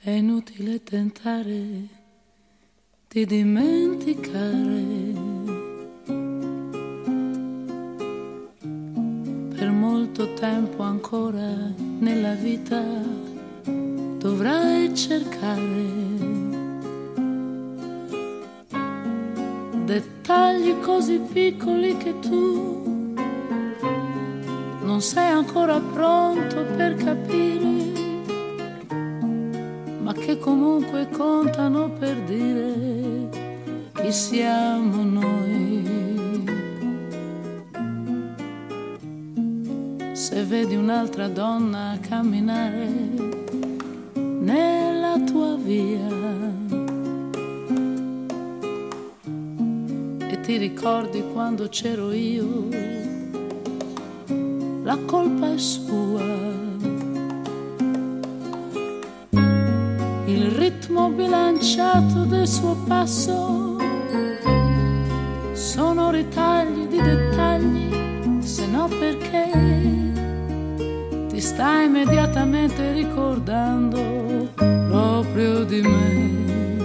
È inutile tentare di dimenticare. Per molto tempo ancora nella vita dovrai cercare dettagli così piccoli che tu non sei ancora pronto per capire, ma che comunque contano per dire chi siamo noi. Se vedi un'altra donna camminare nella tua via e ti ricordi quando c'ero io, la colpa è sua. Il ritmo bilanciato del suo passo sono ritagli di dettagli, se no perché ti stai immediatamente ricordando proprio di me.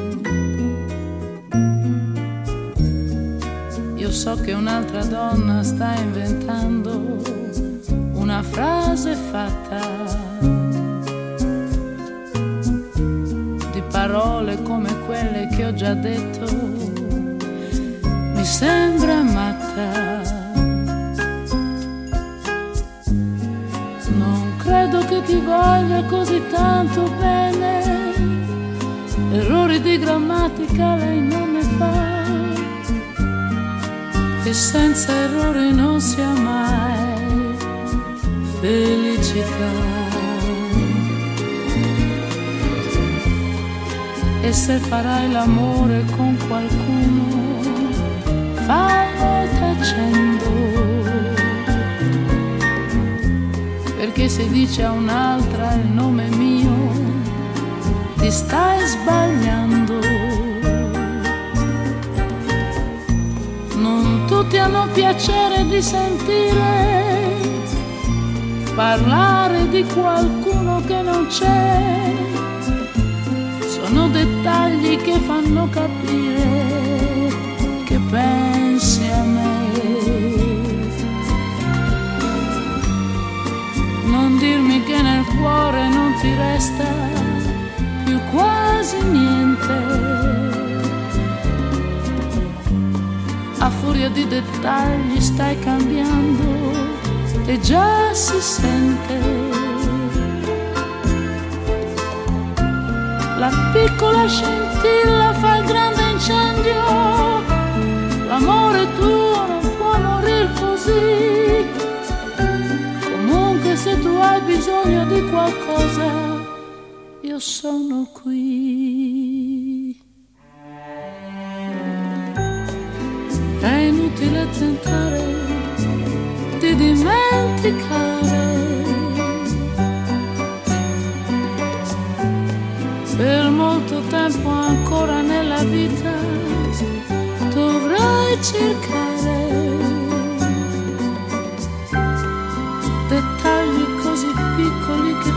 Io so che un'altra donna sta inventando una frase fatta parole come quelle che ho già detto, mi sembra matta. Non credo che ti voglia così tanto bene, errori di grammatica lei non ne fa, e senza errori non si ha mai felicità. E se farai l'amore con qualcuno, fallo tacendo, perché se dici a un'altra il nome mio, ti stai sbagliando. Non tutti hanno piacere di sentire parlare di qualcuno che non c'è. Sono dettagli che fanno capire che pensi a me. Non dirmi che nel cuore non ti resta più quasi niente. A furia di dettagli stai cambiando e già si sente. La piccola scintilla fa il grande incendio, l'amore tuo non può morir così. Comunque se tu hai bisogno di qualcosa, io sono qui. È inutile tentare di dimenticare. Per molto tempo ancora nella vita dovrai cercare dettagli così piccoli che